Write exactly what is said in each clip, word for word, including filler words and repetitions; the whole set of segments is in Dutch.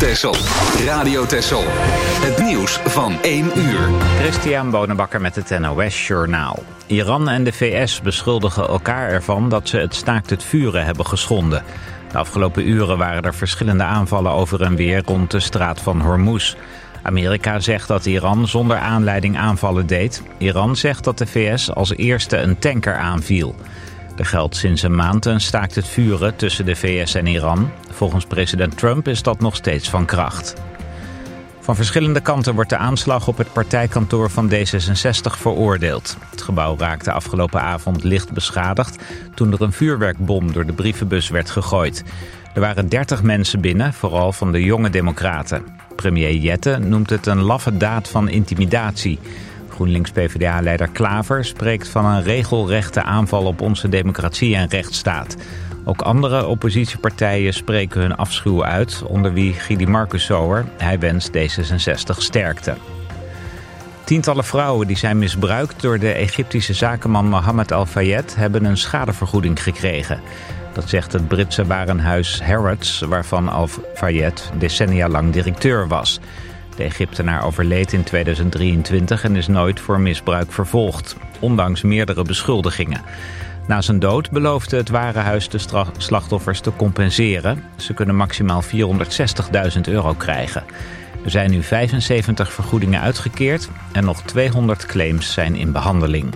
Texel. Radio Texel. Het nieuws van één uur. Christian Bonenbakker met het N O S-journaal. Iran en de V S beschuldigen elkaar ervan dat ze het staakt het vuren hebben geschonden. De afgelopen uren waren er verschillende aanvallen over en weer rond de straat van Hormuz. Amerika zegt dat Iran zonder aanleiding aanvallen deed. Iran zegt dat de V S als eerste een tanker aanviel. Er geldt sinds een maand een staakt het vuren tussen de V S en Iran. Volgens president Trump is dat nog steeds van kracht. Van verschillende kanten wordt de aanslag op het partijkantoor van D zesenzestig veroordeeld. Het gebouw raakte afgelopen avond licht beschadigd toen er een vuurwerkbom door de brievenbus werd gegooid. Er waren dertig mensen binnen, vooral van de jonge democraten. Premier Jette noemt het een laffe daad van intimidatie. GroenLinks-P V D A-leider Klaver spreekt van een regelrechte aanval op onze democratie en rechtsstaat. Ook andere oppositiepartijen spreken hun afschuw uit, onder wie Gidi Marcussower. Hij wenst D zesenzestig sterkte. Tientallen vrouwen die zijn misbruikt door de Egyptische zakenman Mohammed Al-Fayed hebben een schadevergoeding gekregen. Dat zegt het Britse warenhuis Harrods, waarvan Al-Fayed decennia lang directeur was. De Egyptenaar overleed in tweeduizend drieëntwintig en is nooit voor misbruik vervolgd, ondanks meerdere beschuldigingen. Na zijn dood beloofde het warenhuis de stra- slachtoffers te compenseren. Ze kunnen maximaal vierhonderdzestigduizend euro krijgen. Er zijn nu vijfenzeventig vergoedingen uitgekeerd en nog tweehonderd claims zijn in behandeling.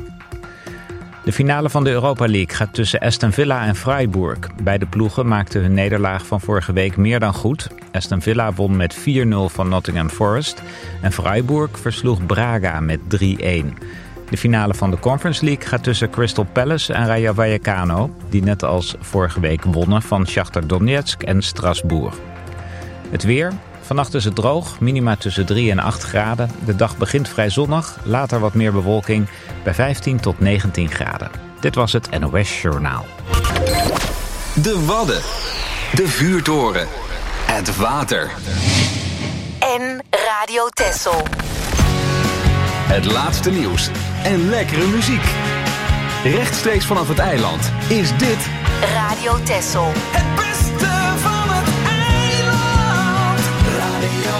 De finale van de Europa League gaat tussen Aston Villa en Freiburg. Beide ploegen maakten hun nederlaag van vorige week meer dan goed. Aston Villa won met vier nul van Nottingham Forest en Freiburg versloeg Braga met drie-een. De finale van de Conference League gaat tussen Crystal Palace en Rayo Vallecano, die net als vorige week wonnen van Shakhtar Donetsk en Strasbourg. Het weer. Vannacht is het droog, minima tussen drie en acht graden. De dag begint vrij zonnig, later wat meer bewolking bij vijftien tot negentien graden. Dit was het N O S Journaal. De Wadden. De Vuurtoren. Het water. En Radio Texel. Het laatste nieuws en lekkere muziek. Rechtstreeks vanaf het eiland is dit Radio Texel. Het beste van het eiland. Radio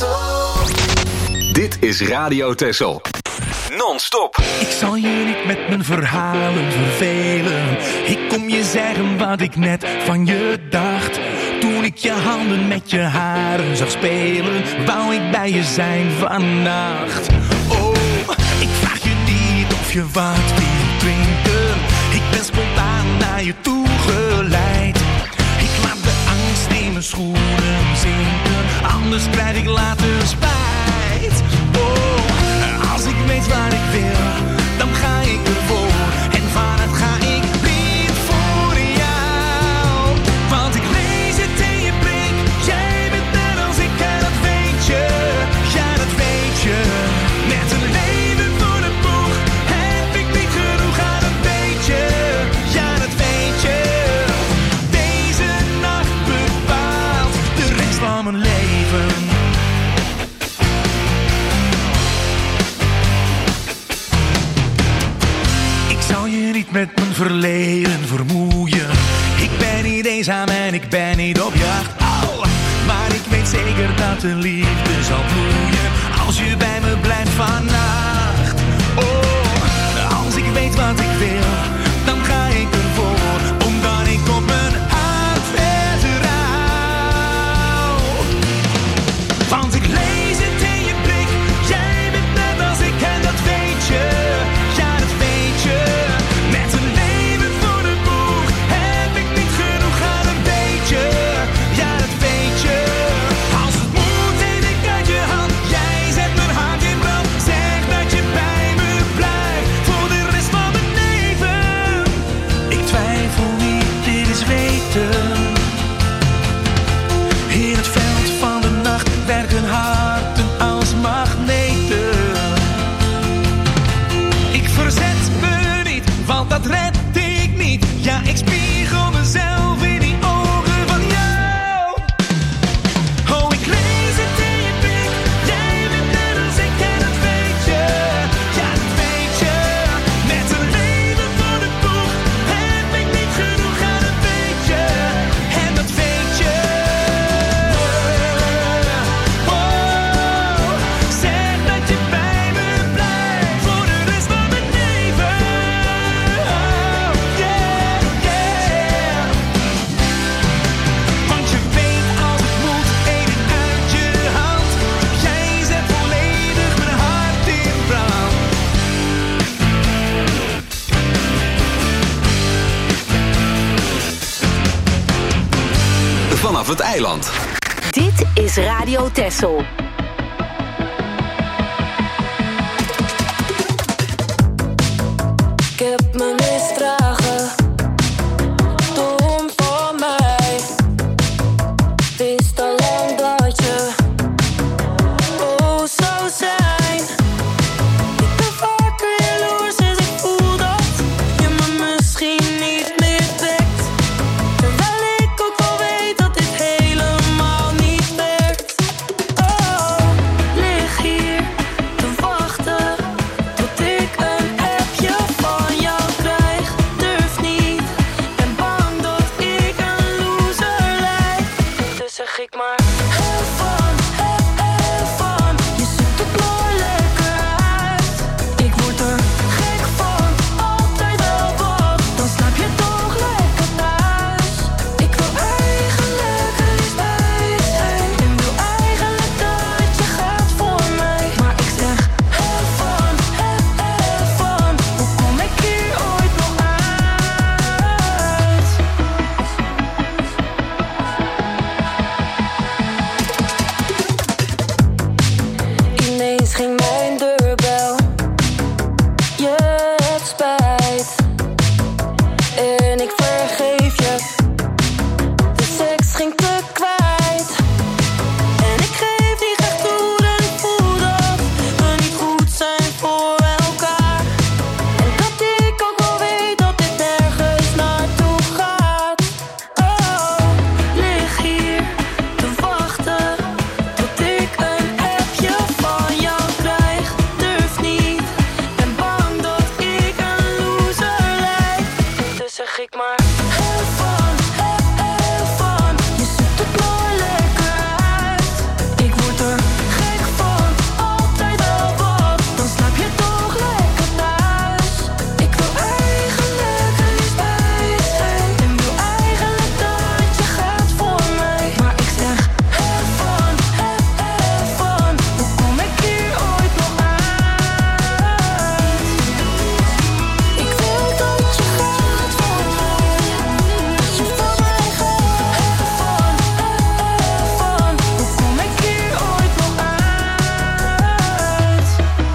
Texel. Dit is Radio Texel. Non-stop. Ik zal je niet met mijn verhalen vervelen. Ik kom je zeggen wat ik net van je dacht. Toen ik je handen met je haren zag spelen, wou ik bij je zijn vannacht. Oh, ik vraag je niet of je wat wil drinken. Ik ben spontaan naar je toe geleid. Ik laat de angst in mijn schoenen zinken, anders krijg ik later spijt. Oh, als ik weet waar ik wil, dan ga ik ervoor. En vanuit ga ik blind voor jou. Want ik lees het in je blik, jij bent net als ik en dat weet je. Ja, dat weet je. Met een leven voor de boeg heb ik niet genoeg aan, dat weet je. Ja, dat weet je. Deze nacht bepaalt de rest van mijn leven. Niet met mijn verleden vermoeien. Ik ben niet eenzaam en ik ben niet op jacht. Oh, maar ik weet zeker dat de liefde zal bloeien als je bij me blijft vannacht. Oh, als ik weet wat ik wil, dan ga ik ervoor, omdat ik op mijn hart vertrouw. Want ik lees het in je blik, jij bent net als ik en dat weet je. Ja, dat weet je. In het veld van de nacht werken harten als magneten. Ik verzet me niet, want dat red ik niet. Ja, ik spiegel mezelf in die ogen van jou. Oh, ik lees het in je blik, jij bent net als ik en dat weet je. Ja, dat weet je. Met een leven voor de boeg heb ik niet genoeg aan, dat weet je. En dat weet je. vanaf het eiland. Dit is Radio Texel. Ik heb me misdragen, dom van mij. Wist al lang dat je oh zou zijn. Ik ben vaker jaloers, dus ik voel dat je me misschien niet meer trekt. Terwijl ik ook wel weet dat dit helemaal niet werkt. Oh, lig hier te wachten tot ik een appje van jou krijg. Durf niet, ben bang dat ik een loser lijk. Dus zeg ik maar heel van, heel, heel van. Je ziet er mooi lekker uit. Ik word er gek van, altijd wel wat. Dan slaap je toch lekker thuis. Ik wil eigenlijk er liefst bij je zijn. En wil eigenlijk dat je gaat voor mij. Maar ik zeg heel van, heel, heel van. Hoe kom ik hier ooit nog uit? Ineens ging mijn deurbel. Je hebt spijt. En ik vergeef je. De seks ging te kwijt. En ik geef niet echt toe en ik voel dat we niet goed zijn voor elkaar. En dat ik ook wel weet dat dit nergens naartoe gaat. Oh, lig hier te wachten tot ik een appje van jou krijg. Durf niet, ben bang dat ik een loser lijk. Dus zeg ik maar heel van, heel, heel van. Je ziet er mooi lekker uit. Ik word er gek van, altijd wel wat. Dan slaap je toch lekker thuis. Ik wil eigenlijk er liefst bij je zijn. En wil eigenlijk dat je gaat voor mij. Maar ik zeg heel van, heel, heel van. Hoe kom ik hier ooit nog uit? Ik wil dat je gaat voor mij. Dat je van mij gaat. Heel van, heel van. Hoe kom ik hier ooit nog uit?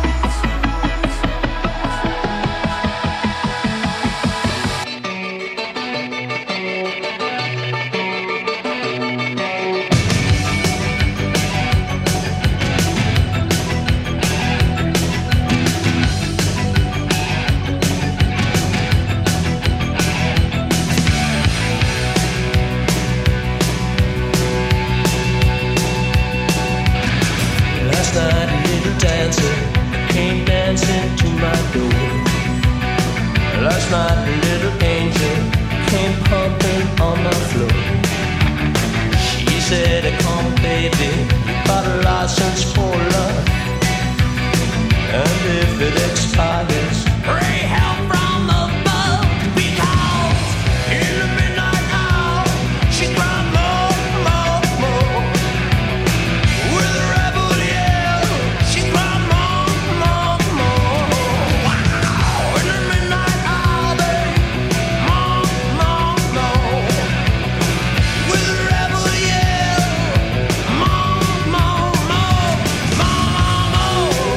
Last night a little dancer came dancing to my door. Last night a little angel came pumping on my floor. She said, come baby, you got a license for love. And if it expires, pray help from above. Because in the midnight hour, she cried more, more, more. With a rebel yell, she cried more, more, more. Wow, in the midnight hour, babe, more, more, more. With a rebel yell, more, more, more, more, more.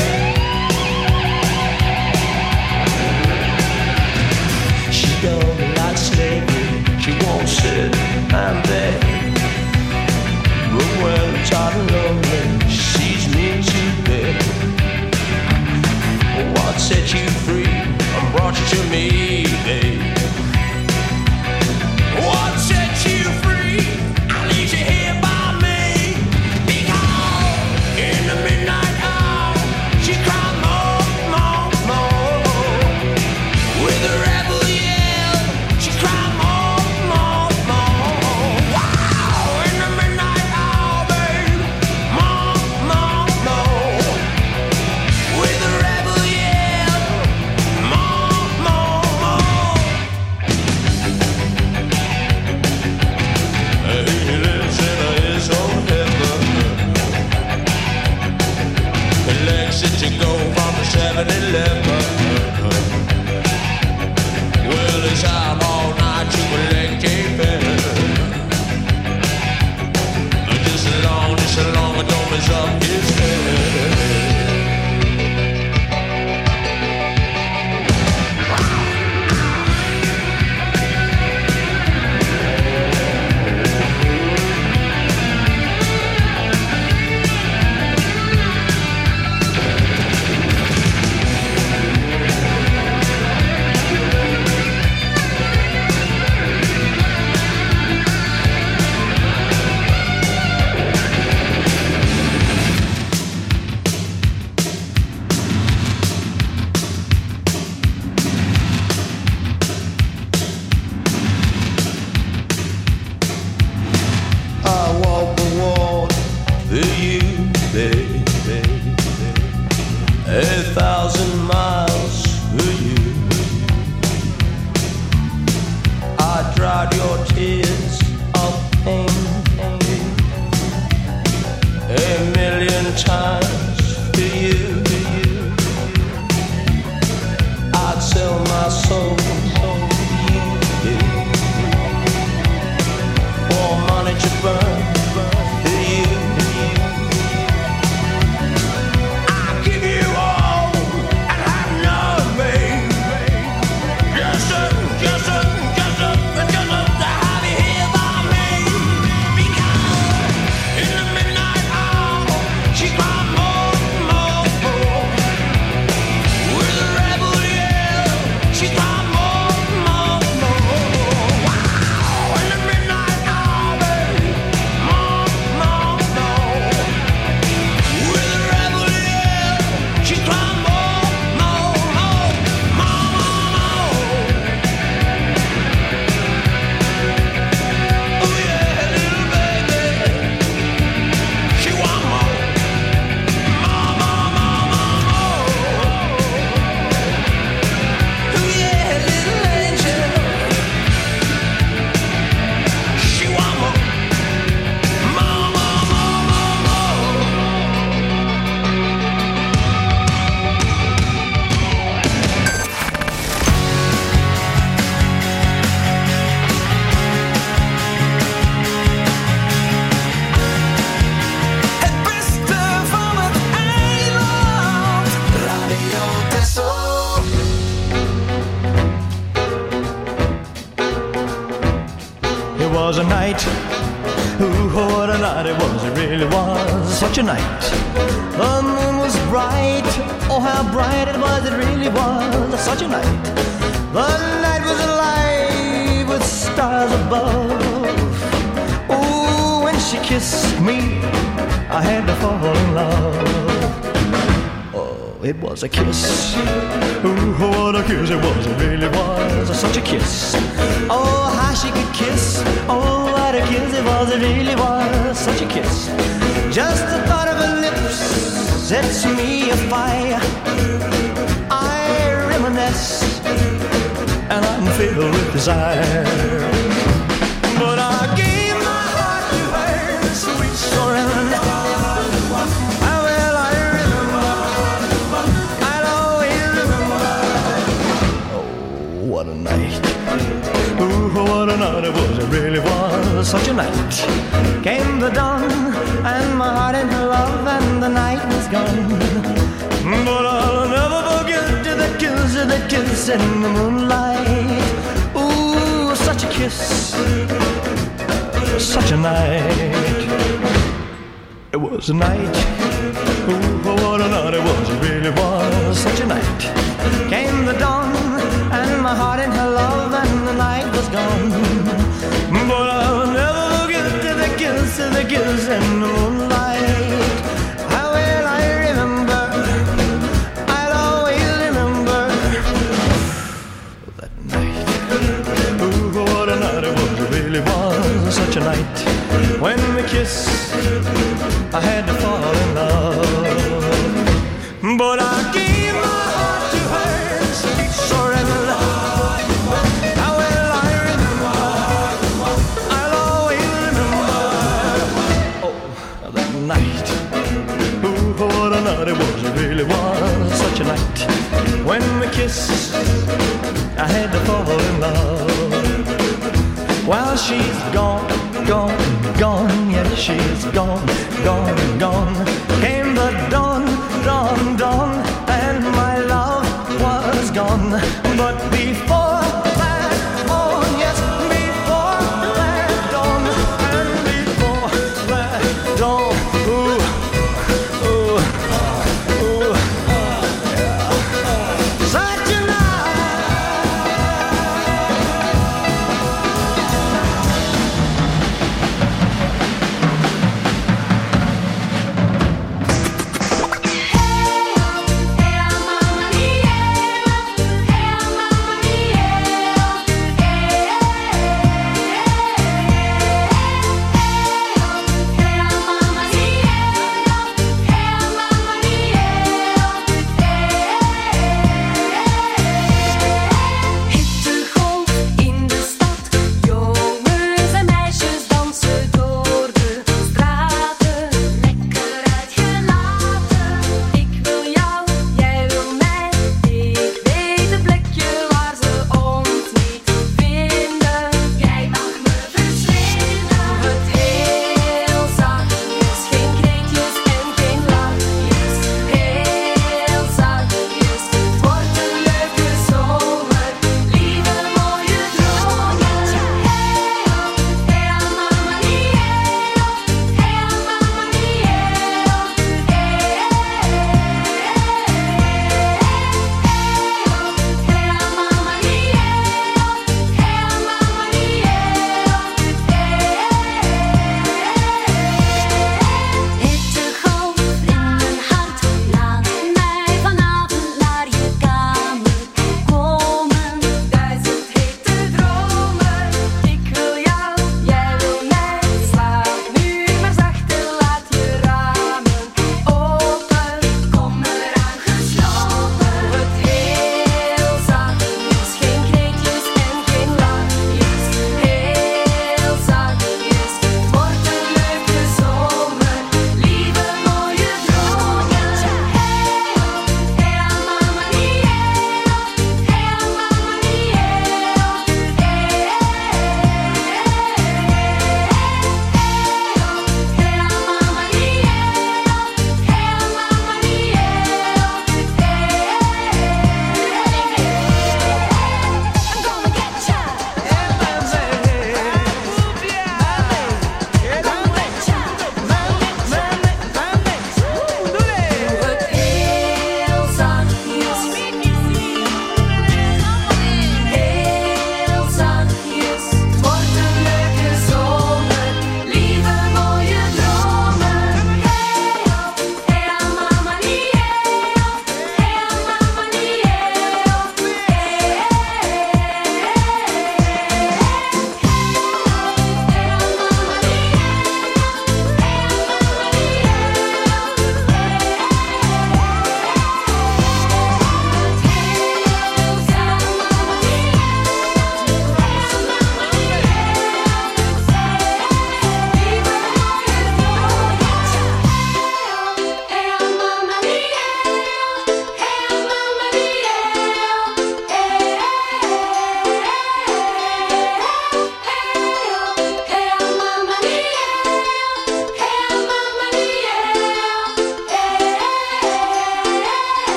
She don't like slavery, she won't sit and beg. But when I'm tired and lonely, she sees me to bed. What set you free and brought you to me, babe? What set you free and leaves you here by me? Because in the midnight hour, she cried more, more, more. With a rebel yell, she cried more, more, more. Wow, in the midnight hour, babe, more, more, more. With a rebel yell, more, more, my soul. For money to burn, you. I give you all and have nothing. Just a, just a, just a, just a, to have you here by me. Because in the midnight hour, she cried more, more, more. With a rebel yell, she cried more, more, more. Wow, in the midnight hour, baby, more, more, more. With a rebel yell, she cried more, more, more, more, more. Oh yeah, little baby, she want more, more, more, more, more, more. Oh yeah, little angel, she want more, more, more, more, more, more. Het beste van het eiland, Radio Texel. It was a night, ooh, what a night it was, it really was such a night. The moon was bright, oh how bright it was, it really was such a night. The night was alive with stars above. Ooh, when she kissed me, I had to fall in love. Oh, it was a kiss. Ooh, what a kiss it was, it really was such a kiss. Oh, how she could kiss. Oh, what a kiss it was, it really was such a kiss. Just the thought of her lips sets me afire. I reminisce and I'm filled with desire. But I gave my heart to her, sweet surrender. How well I remember, I'll always remember. Oh, what a night. Ooh, what a night it was, it really was such a night. Came the dawn, and my heart in her love, and the night was gone. But I'll never forget the kiss, the kiss in the moonlight. Ooh, such a kiss, such a night. It was a night. Ooh, what a night it was, it really was such a night. Came the dawn, and my heart in her love, and the night was gone. But I'll never forget the kiss, the kiss in the moonlight. How well I remember, I'll always remember that night. Ooh, what a night it was, it really was such a night. When we kissed, I had to fall in love. But I gave my heart to her, sweet surrender. How well I remember, I'll always remember. Oh, that night. Ooh, what a night it was, it really was such a night. When we kissed, I had to fall in love. While she's gone, gone, gone, yeah, she's gone, gone, gone. Came the dawn, dawn, dawn, and my love was gone. But before that dawn, yes, before that dawn, and before that dawn, ooh, ooh, ooh, yeah. Such a night. Hey, hey, mama, yeah.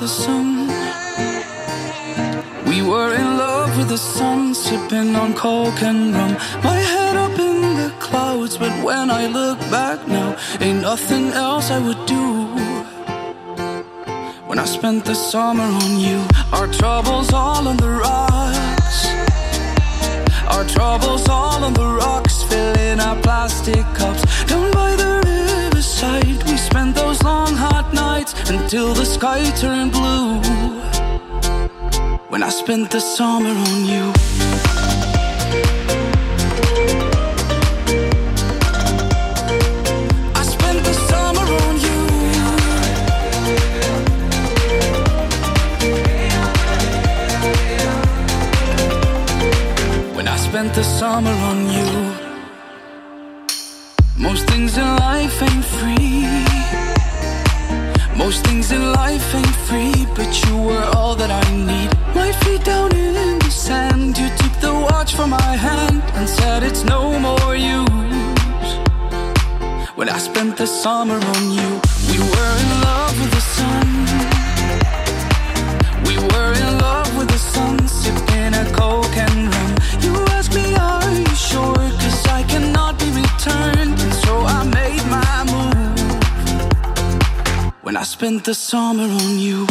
sun. We were in love with the sun, sipping on coke and rum. My head up in the clouds, but when I look back now, ain't nothing else I would do. When I spent the summer on you, our troubles all on the rocks. Our troubles all on the rocks, filling our plastic cups. Down by the riverside, we spent those long hot nights until the sky turned blue. When I spent the summer on you. I spent the summer on you. When I spent the summer on you. Most things in life ain't free. Most things in life ain't free, but you were all that I need. My feet down in the sand, you took the watch from my hand and said it's no more use. When I spent the summer on you, we were in love with the sun. We were in love with the sun, sipping a coke and rum. You asked me, are you sure? Cause I cannot be returned, and so I made my move. When I spent the summer on you.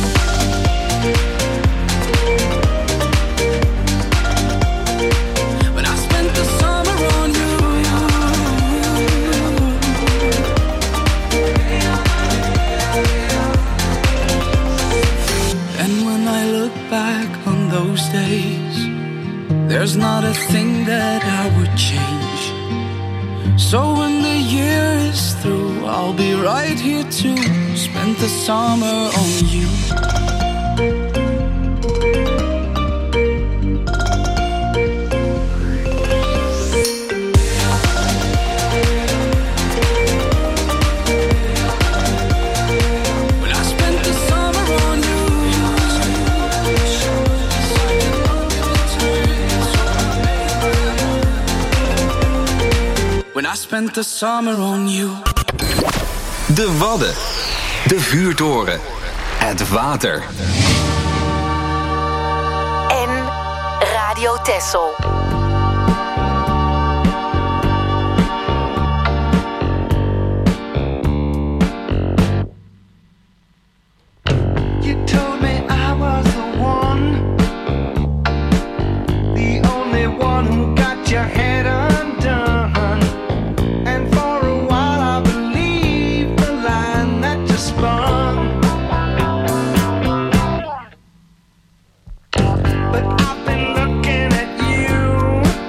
When I spent the summer on you. And when I look back on those days, there's not a thing that I would change. So when the year is through, I'll be right here to spend the summer on you. When I spent the summer on you. When I spent the summer on you. De Wadden. De vuurtoren. Het water. En Radio Texel. You told me I was the one, the only one who got your head undone. And for a while I believed the line that you spun. But I've been looking at you,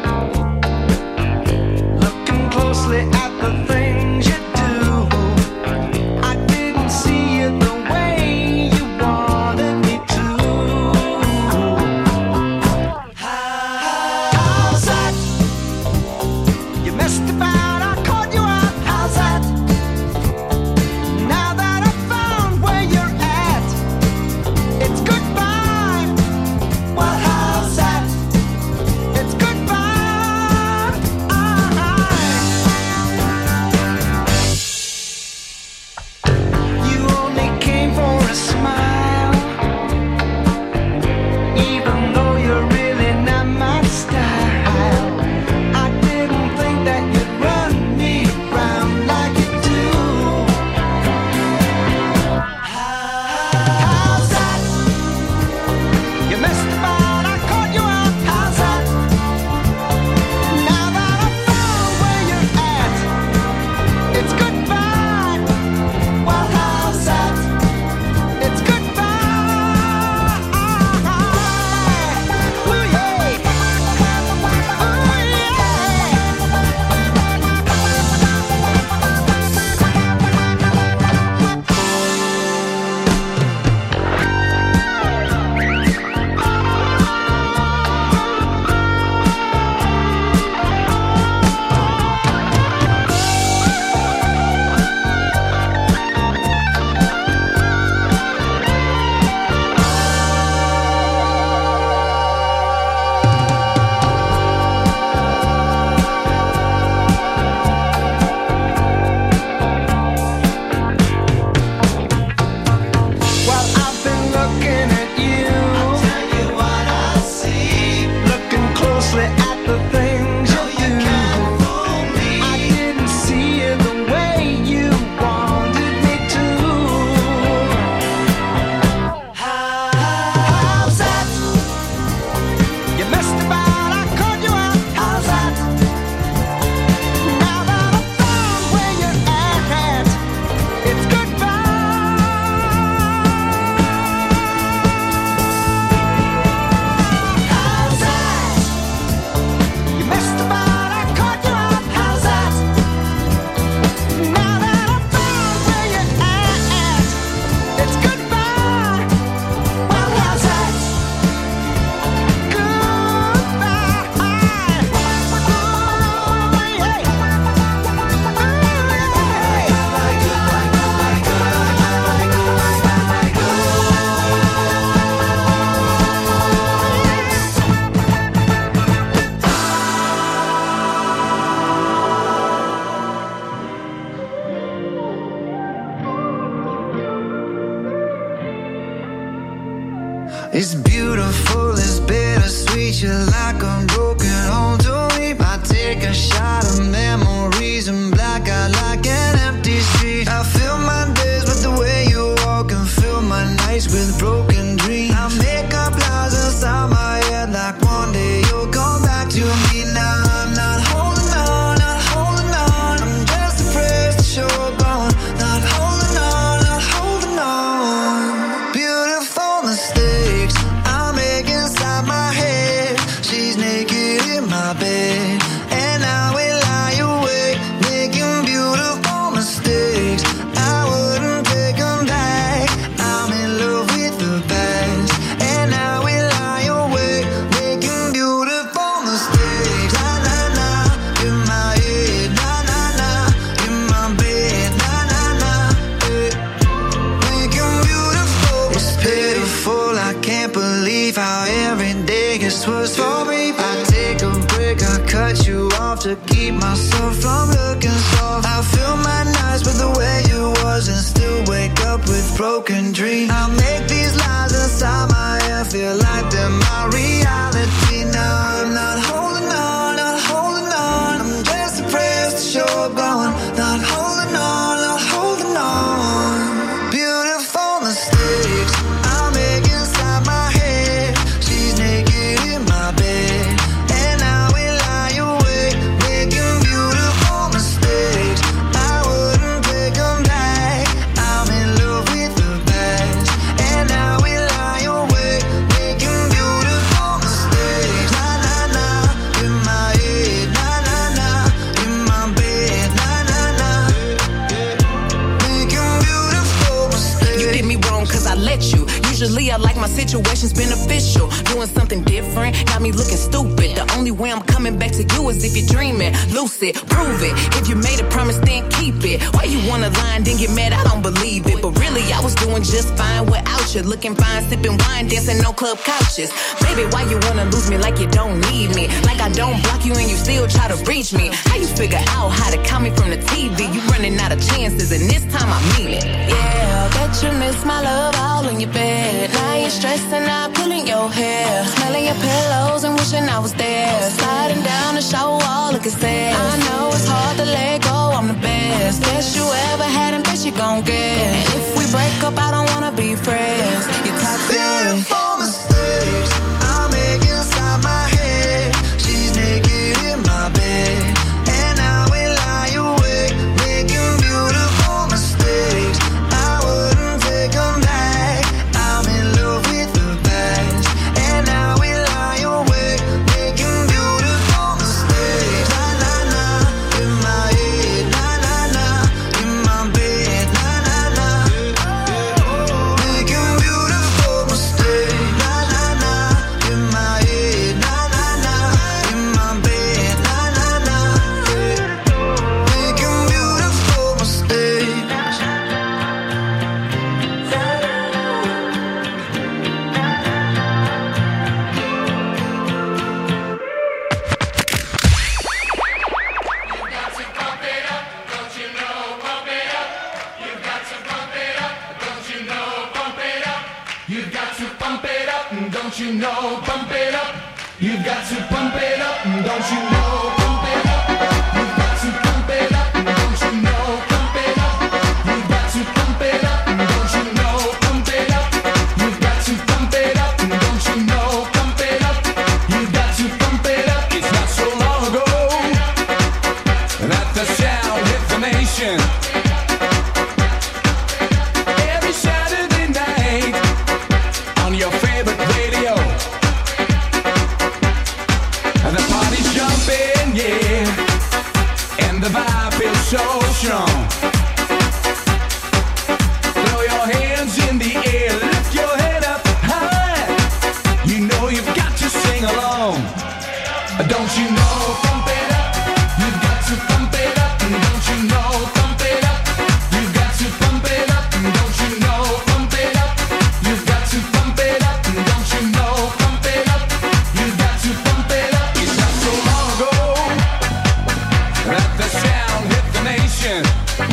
looking closely at the things you do. I didn't see it the way you wanted me to. How's that? treat you like a broken home to me. I take a shot of memories and black out like an empty street. I fill my days with the way you walk and fill my nights with broken dreams. I make up lies inside my head like one day you'll come back to me. Now I'm not holding on, not holding on. I'm just afraid to show up on. Not holding on, not holding on. Beautiful mistakes I make inside my head. She's naked in my bed, and I will lie awake, making beautiful mistakes. I wouldn't take them back. I'm in love with the past, and I will lie awake, making beautiful mistakes. Na na na, in my head. Na na na, in my bed. Na na na, eh. Making beautiful mistakes. It's pitiful. I can't believe how every day gets worse for me. I take a break, I cut you off to keep myself from looking soft. I fill my nights with the way you was and still wake up with broken dreams. I make these lies inside my head feel like they're my reality. Now I'm not holding on, not holding on. I'm just depressed to show up gone. Not holding on, not holding on. Beautiful mistakes I make inside my head. She's naked in my bed, and I will lie awake, making beautiful mistakes. I wouldn't take them back. I'm in love with the past, and I will lie awake, making beautiful mistakes. Na na na, in my head. Na na na, in my bed. Na na na, making beautiful mistakes. You did me wrong cause I let you. Usually I like my situations beneficial. Doing something different got me looking stupid. The only way I'm coming back to you is if you're dreaming. Lucid, prove it. If you made a promise, then keep it. Why you wanna lie and then get mad? I don't believe it. But really, I was doing just fine without you. Looking fine, sipping wine, dancing on club couches. Baby, why you wanna lose me like you don't need me? Like I don't block you and you still try to reach me. How you figure out how to count me from the T V? You running out of chances and this time I mean it. Yeah, I bet you miss my love all in your bed. Now you're stressing out, pulling your hair, smelling your pillows and wishing I was there. Sliding down the shower wall, looking sad. I know it's hard to let go, I'm the best. Best you ever had and best you gon' get. And if we break up, I don't wanna be friends. You're toxic. Beautiful mistakes I make inside my head. She's naked in my bed, and I will lie awake, making beautiful mistakes. I wouldn't take them back. I'm in love with the past, and I will lie awake, making beautiful mistakes. Na na na, in my head. Na na na, in my bed. Na na na, making beautiful mistakes. Na na na, in my head. Na na na, in my bed. Na na na, making beautiful mistakes. You've got to pump it up, don't you know? Pump it up. You've got to pump it up, don't you know? Pump it up. You've got to pump it up, don't you know? Pump it up. You've got to pump it up, don't you know? Pump it up. You've got to pump it up, don't you know? Pump it up. You've got to pump it up. It's not so long ago that the sound hit the nation. Every Saturday night on your favorite radio, and the party's jumping, yeah, and the vibe feels so strong. Throw your hands in the air, lift your head up high. You know you've got to sing along. Don't you know? Pump it up. You've got to pump it up. Don't you know? Pump it up. You've got to pump it up. Don't you know? Pump it up. You've got to pump it up. Don't you know? Pump it up. You've got to pump it up. It's not so long ago that the sound hit the nation.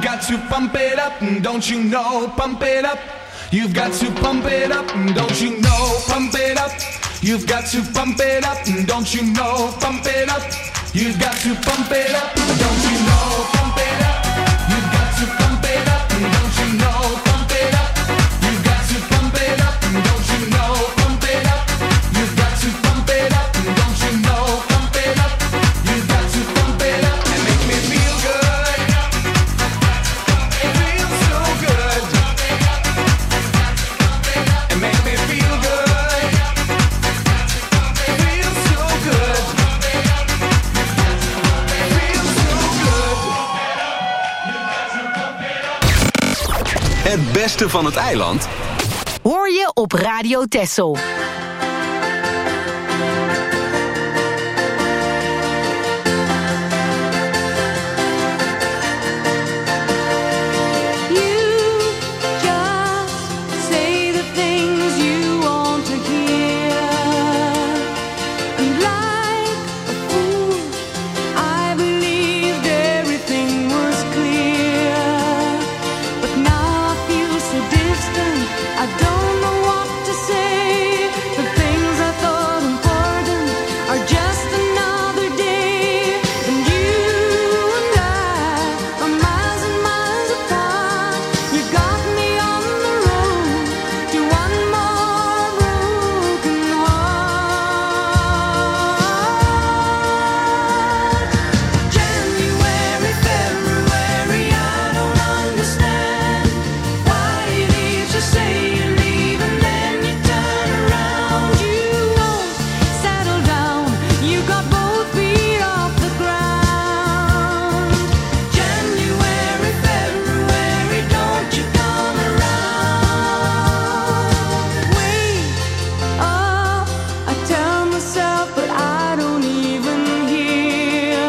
got to pump it up, don't you know? Pump it up. You've got to pump it up, don't you know? Pump it up. You've got to pump it up, don't you know? Pump it up. You've got to pump it up, don't you know? Pump it up. You've got to pump it up, don't you know? Pump it up. You've got to pump it up, don't you know? Pump it up. You've got to pump it up, don't you know? Pump it up. You've got to pump it up and make me feel good. It feels so good. And make me feel good. It feels so good. It feels so good. Het beste van het eiland hoor je op Radio Texel. I don't know what to say. The things I thought important are just another day. And you and I are miles and miles apart. You got me on the road to one more broken heart. January, February, I don't understand why it is you say you leave and then you turn around. You won't settle down. You got both feet off the ground. January, February, don't you come around. Wait up, I tell myself, but I don't even hear.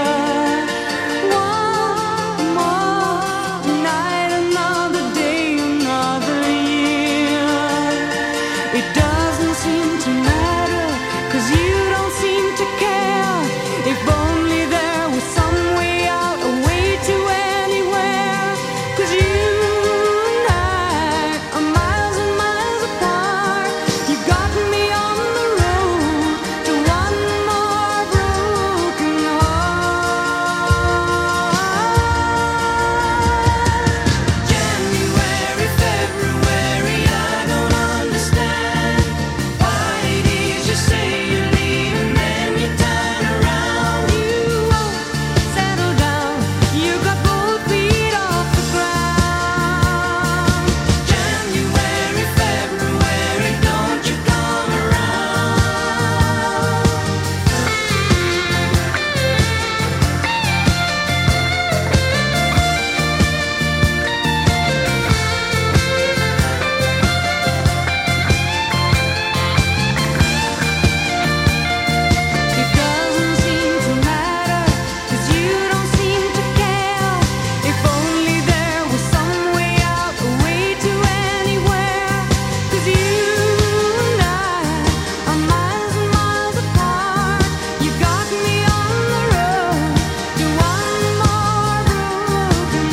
One more night, another day, another year. It doesn't seem to matter, 'cause you don't seem to care. If only there was some way out, a way to anywhere. 'Cause you and I are miles and miles apart. You got me on the road to one more broken heart. January, February, I don't understand why it is you say you leave and then you turn around. You won't settle down. You got both feet off the ground. January, February, don't you come around. It doesn't seem to matter, 'cause you don't seem to care. If only there was some way out, a way to anywhere. 'Cause you and I are miles and miles apart. You got me on the road to one more broken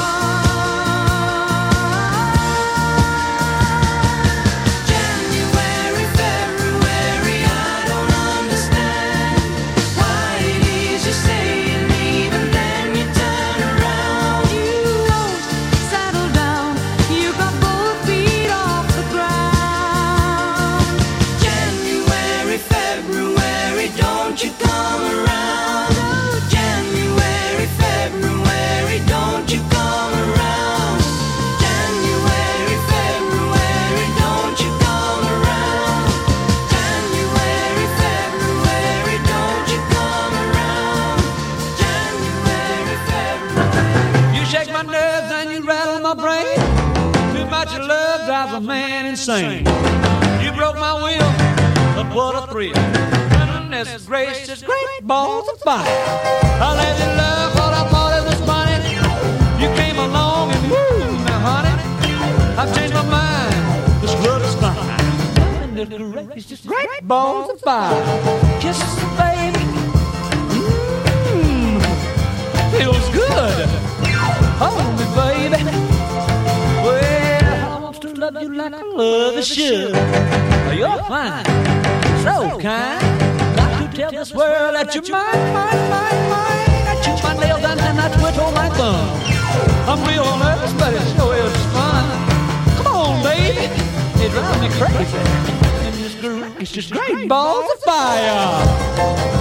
heart. January, February, I don't understand why it is you say you leave and then you turn around. You won't settle down. You got both feet off the ground. January, February, don't you come around. Oh, January, February, don't you come around. January, February, don't you come around. January, February, don't you come around. January, February. You shake my nerves and you rattle my brain. Too much love drives a man insane. You broke my will, but what a thrill. Goodness gracious, great balls of fire. I let you love what I thought it was funny. You came along and woo, now honey, I've changed my mind. This love is fine. Goodness gracious, great balls of fire. Kisses, baby. Mmm, feels good. hold me, baby. Well, I want to love you like I love a should. You're fine, so kind. Got to tell this world that you're mine, mine, mine, mine. I chew my nails and then I twiddle my thumb. I'm real nervous, but it sure is fun. Come on, baby, it drives me crazy. And this groove, it's just great balls of fire.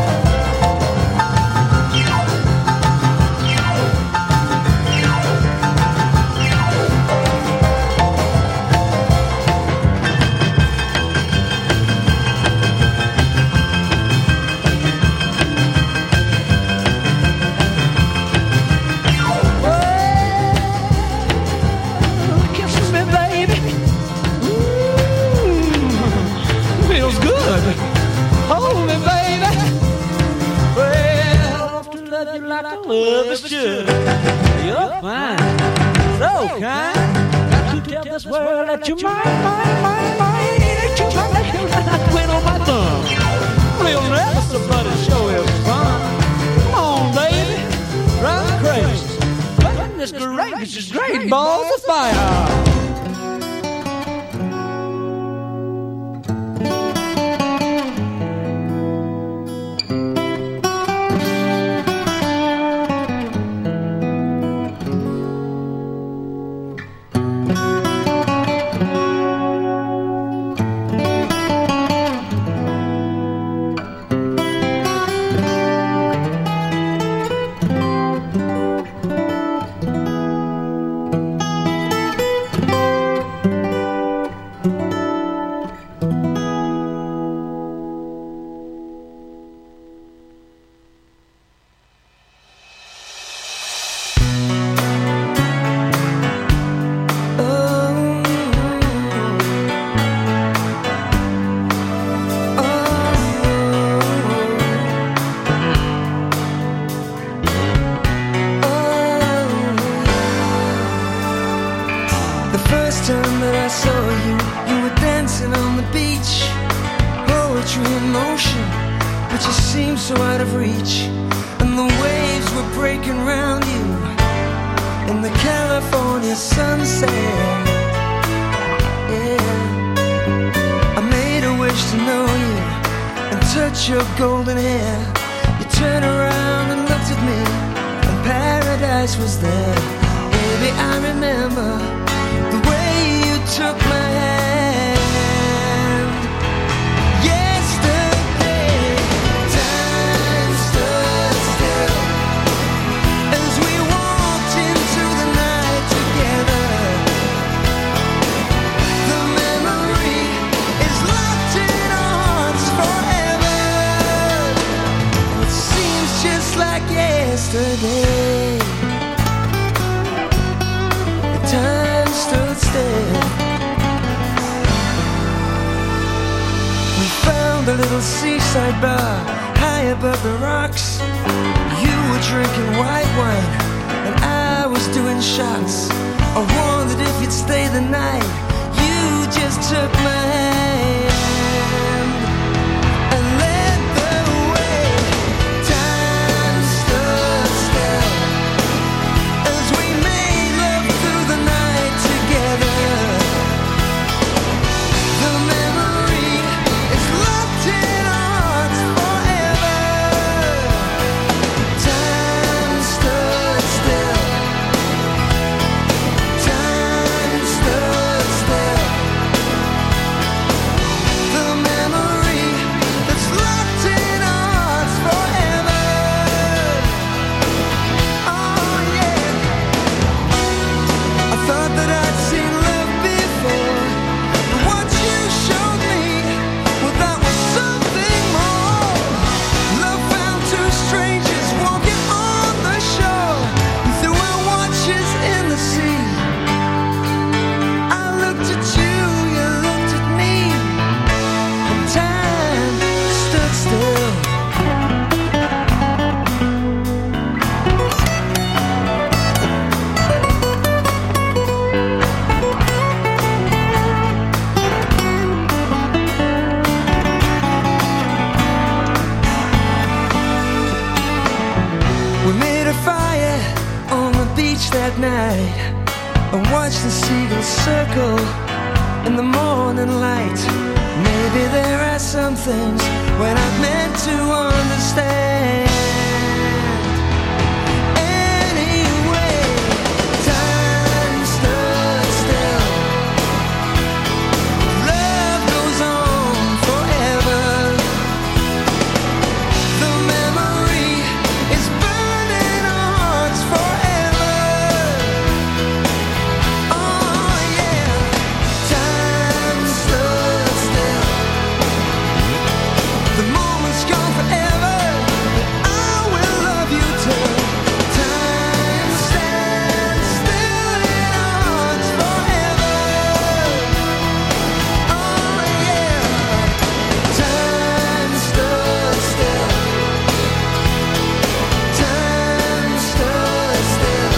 Love is good. You're fine, so kind. Got to tell this world that you're mine, mine, mine, mine. Ain't you trying to hear that I quit on my thumb? Real nervous, but it sure is fun. Come on, baby, drive me crazy. Goodness gracious, it's great balls of fire. night and watch the seagulls circle in the morning light. Maybe there are some things we're not meant to understand. Anyway, time stood still. Love goes on forever. The memory is burning our hearts forever. Oh yeah, time stood still. The moment's gone forever. I will love you till time stands still in our hearts forever. Oh yeah, time stood still. Time stood still.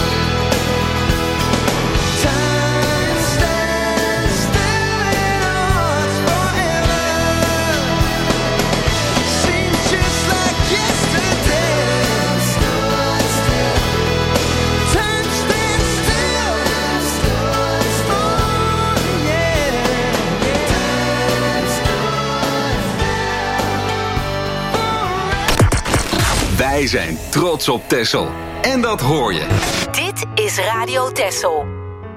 Time stands still in our hearts forever. Seems just like yesterday. Time stood still. Time stands still. Oh yeah. Wij zijn trots op Texel. En dat hoor je. Dit is Radio Texel.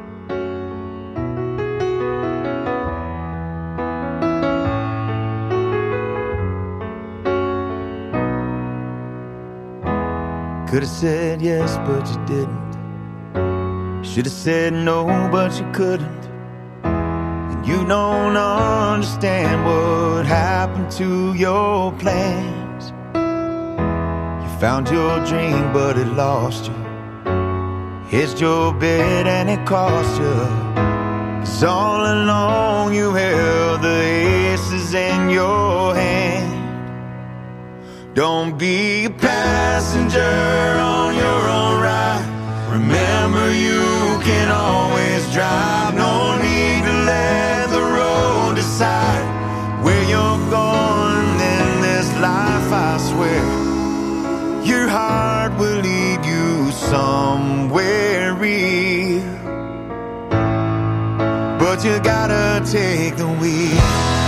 Could have said yes, but you didn't. Should have said no, but you couldn't. And you don't understand what happened to your plans. You found your dream, but it lost you. Hedged your bet and it cost you. 'Cause all along you held the aces in your hand. Don't be a passenger on your own ride. Remember you can always drive. No need to let the road decide where you're going in this life, I swear. Your heart will lead you somewhere real. But you gotta take the wheel.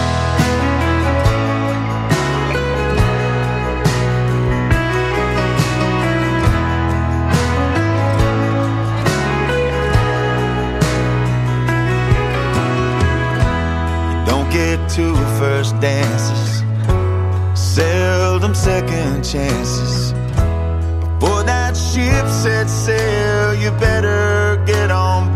Two first dances, seldom second chances. Before that ship set sail, you better get on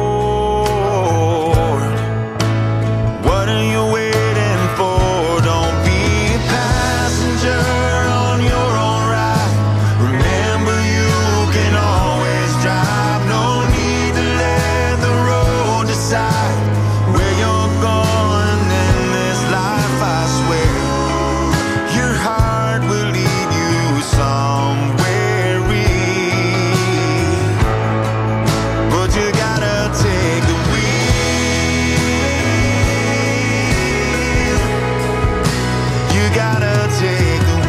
board. What are you waiting for? Don't be a passenger on your own ride. Remember you can always drive. No need to let the road decide where you're going. I swear, your heart will lead you somewhere real. But you gotta take the wheel. You gotta take the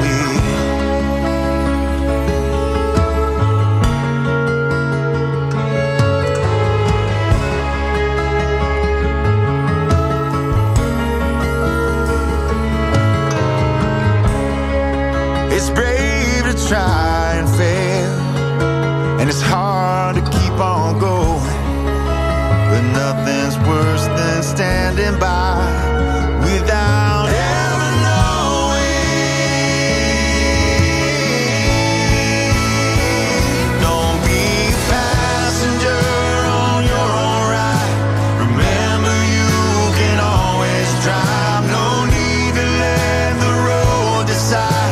It's brave to try and fail, and it's hard to keep on going. But nothing's worse than standing by without ever knowing. Don't be a passenger on your own ride. Remember you can always drive. No need to let the road decide.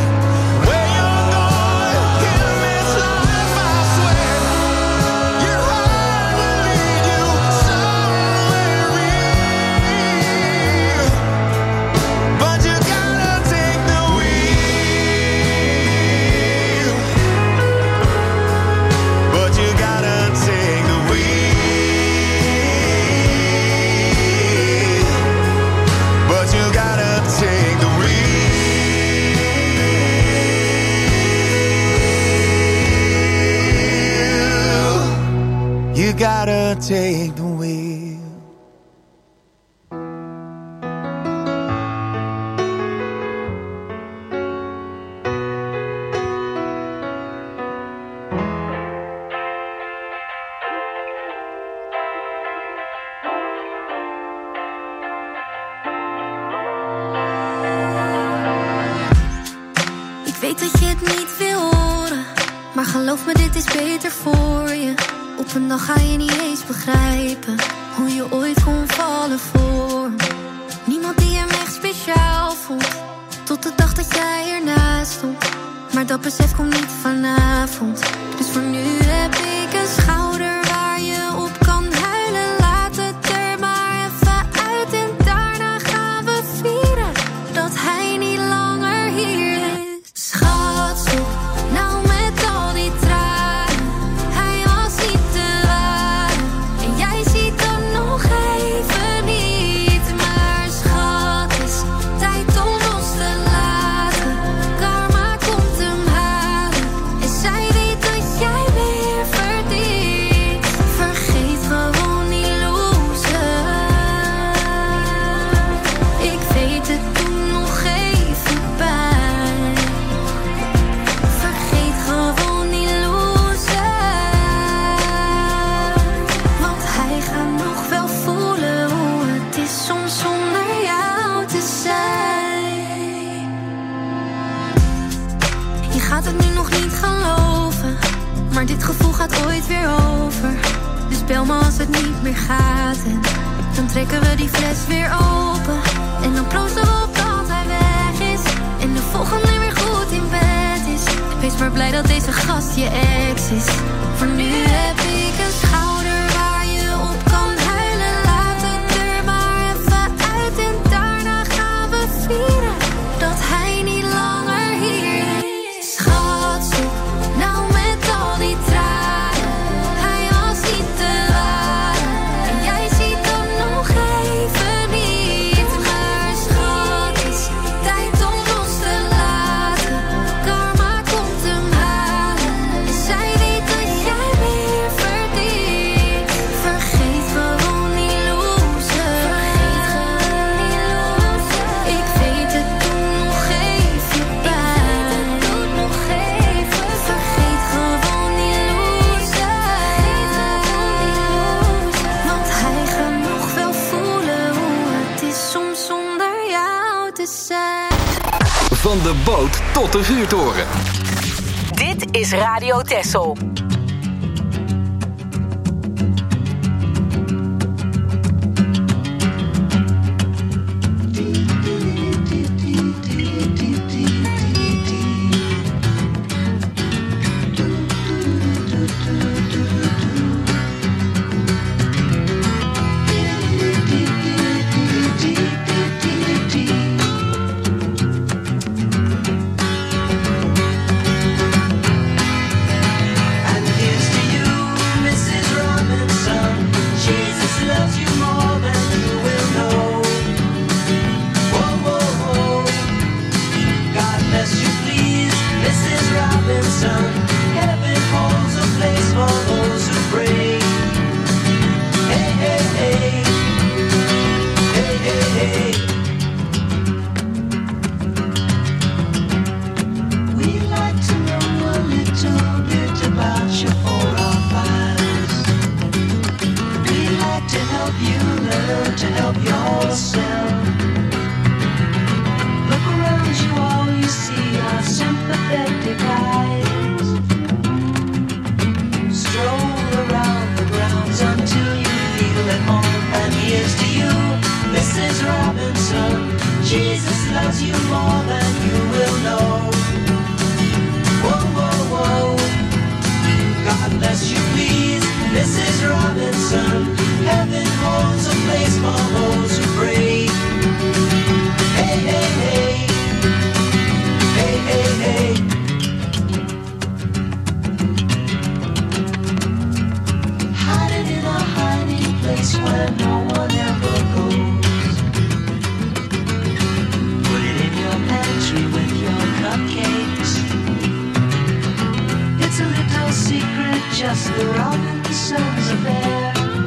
gotta take the wheel. Geloof me, dit is beter voor je. Op een dag ga je niet eens begrijpen hoe je ooit kon vallen voor me. Niemand die hem echt speciaal vond, tot de dag dat jij ernaast stond. Maar dat besef komt niet vanavond. Dus voor nu heb ik een schouder waar je op kan huilen. Laat het er maar even uit en daarna gaan we vieren dat hij niet langer hier is. Schat, zoek nou met al die tranen. Hij was niet te waar en jij ziet dan nog even niet. Maar schat, is tijd om los te laten. Karma komt hem halen en zij weet dat jij weer verdient. Vergeet gewoon die loser. Ik weet het toen nog even pijn. Vergeet gewoon die loser. Want hij gaat nog wel voelen hoe het is soms zonder jou te zijn. Je gaat het nu nog niet geloven, maar dit gevoel gaat ooit weer over. Dus bel me als het niet meer gaat en dan trekken we die fles weer open. En dan proosten we op dat hij weg is en de volgende weer goed in bed is. Wees maar blij dat deze gast je ex is. Voor nu heb ik een schouder waar je op kan huilen. Laat het er maar even uit en daarna gaan we vieren dat hij niet langer hier is. Schat, zoek nou met al die tranen. Hij was niet te waar en jij ziet dan nog even niet. Maar schat, is tijd om los te laten. Karma komt hem halen en zij weet dat jij weer verdient. Vergeet gewoon die loser. Ik weet het toen nog even pijn. Vergeet gewoon die loser. Want hij gaat nog wel voelen hoe het is soms zonder jou te zijn. Van de boot tot de vuurtoren. Dit is Radio Texel. Just the Robinsons affair.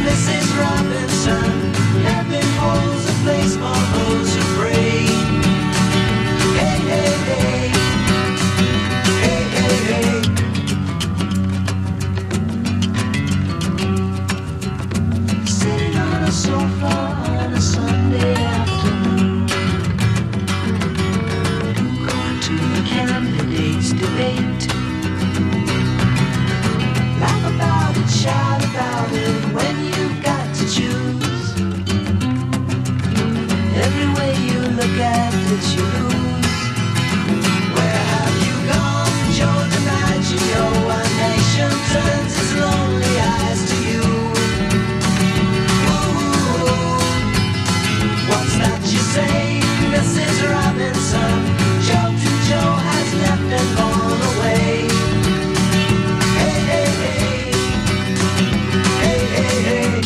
Missus Robinson. Heaven holds a place for those who pray. Hey, hey, hey. Hey, hey, hey. Sitting on a sofa on a Sunday afternoon, going to the candidates' debate. Laugh about it, shout about it when you've got to choose. Every way you look at it, you lose. Where have you gone, Joe DiMaggio? Our nation turns its lonely eyes to you. Ooh, what's that you say, Missus Robinson? Joe to Joe has left and gone away. Hey, hey, hey. Hey, hey, hey.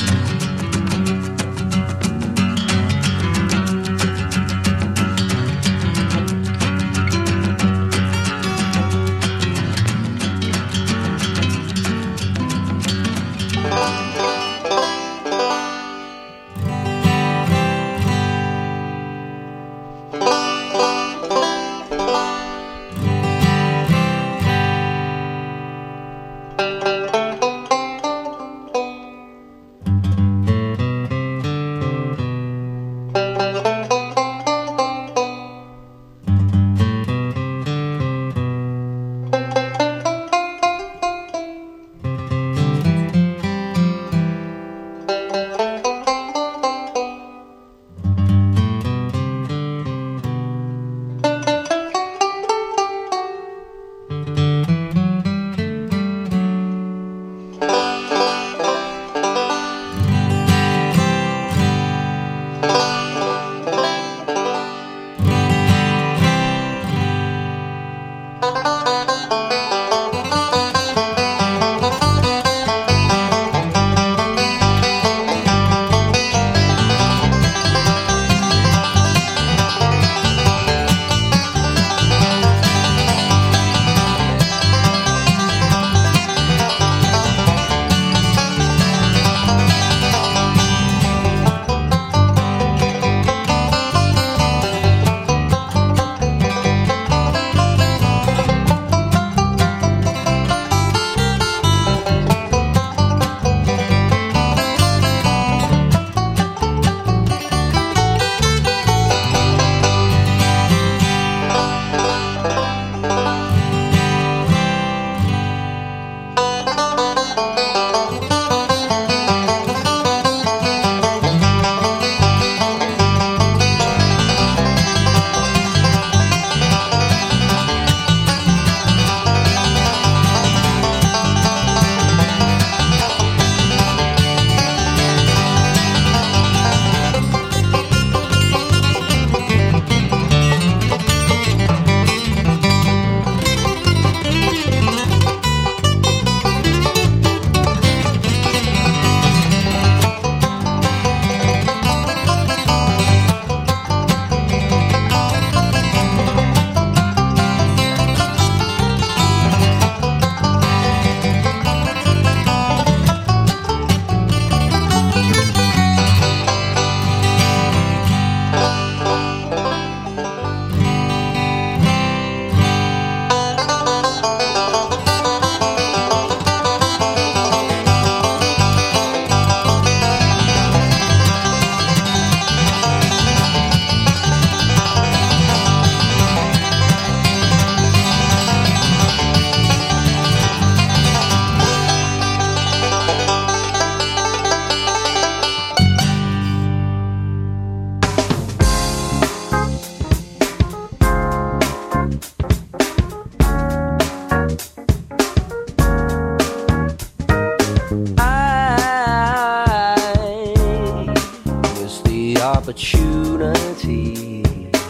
opportunity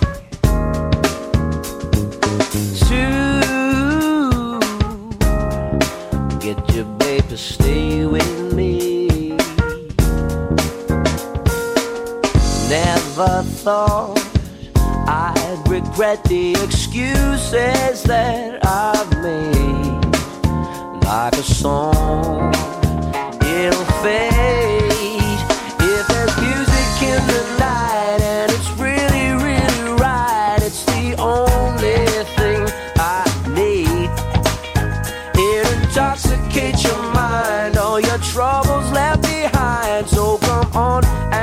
to get your babe to stay with me. Never thought I'd regret the excuses that I've made. Like a song, it'll fade. intoxicate your mind. All your troubles left behind. So come on